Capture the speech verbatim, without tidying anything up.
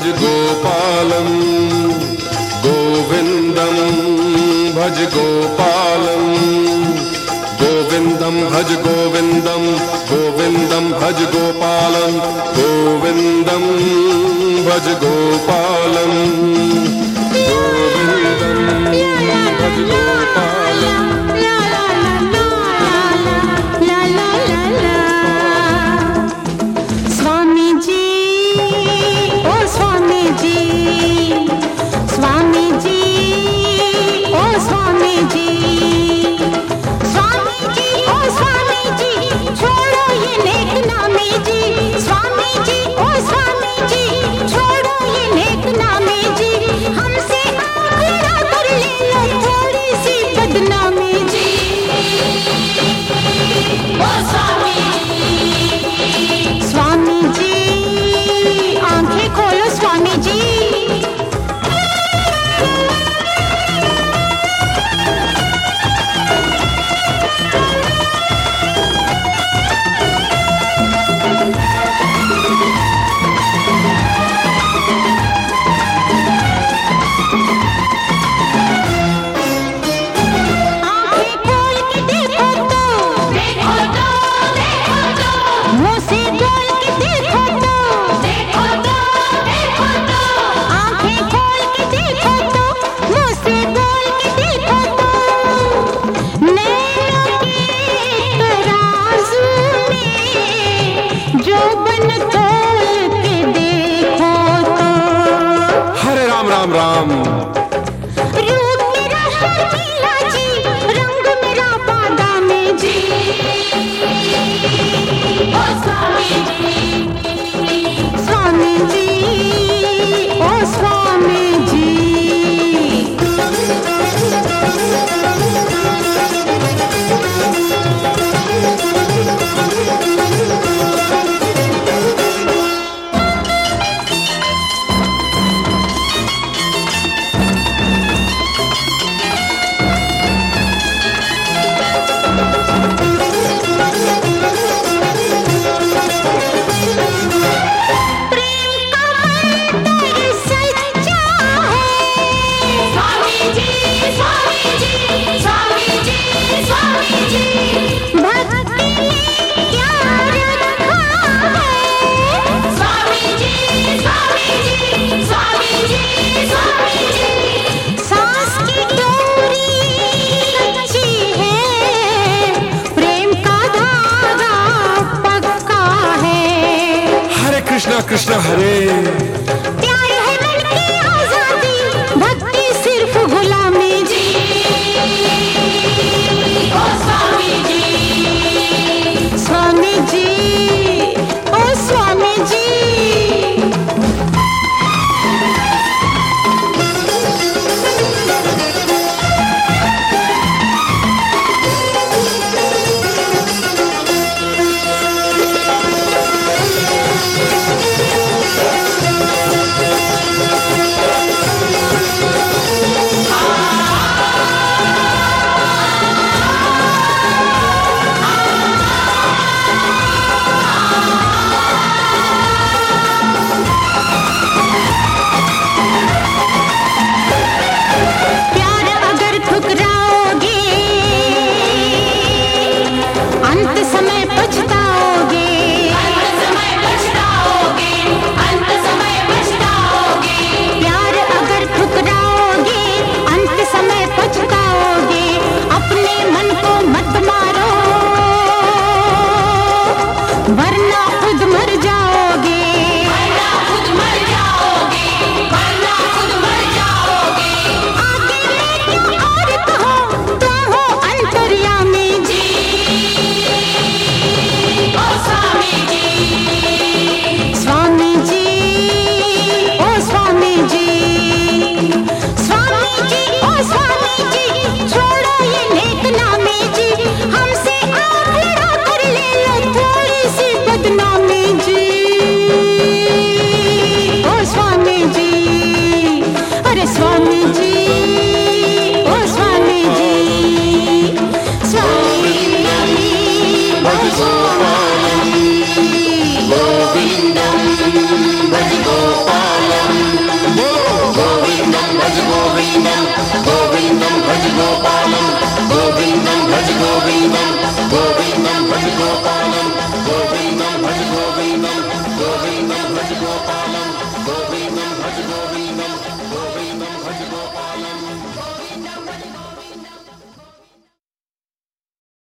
भज गोपालम गोविंदम भज गोपालम गोविंदम भज गोविंदम गोविंदम भज गोपालम गोविंदम भज गोपालम गोविंदम भज गोपालम। स्वामी जी ओ स्वामी जी स्वामी जी ओ स्वामी जी स्वामी जी ओ स्वामी जी छोड़ो ये नेक नामी जी स्वामी जी ओ स्वामी जी छोड़ो ये नेक नामी जी हमसे आखिरा कर ले लो थोड़ी सी बदनामी जी ओ स्वामी स्वामी जी आंखें खोलो स्वामी जी। राम राम रूप मेरा शर्मीला जी रंग मेरा बादामी जी ओ स्वामी जी स्वामी जी ओ स्वामी जी। कृष्णा कृष्णा हरे प्यार है मन की आजादी भक्ति सिर्फ गुलामी जी ओ स्वामी जी स्वामी जी ओ स्वामी जी। वरना खुद मर जाओगे वरना खुद मर जाओगे वरना खुद मर जाओगे आगे लेके और कहो तुम हो अंतर्यामी जी ओ स्वामी जी स्वामी जी ओ स्वामी जी स्वामी जी ओ स्वामी जी छोड़ो ये नेक नामी जी हमसे आखिरा कर ले लो थोड़ी सी बदनामी जी ओ स्वामी जी अरे स्वामी जी ओ स्वामी जी स्वामी भज गोपालम गोविंदम भज गोपालम भज गोविंदम गोविंदम भज गोपालम गोविंदम भज गोविंदम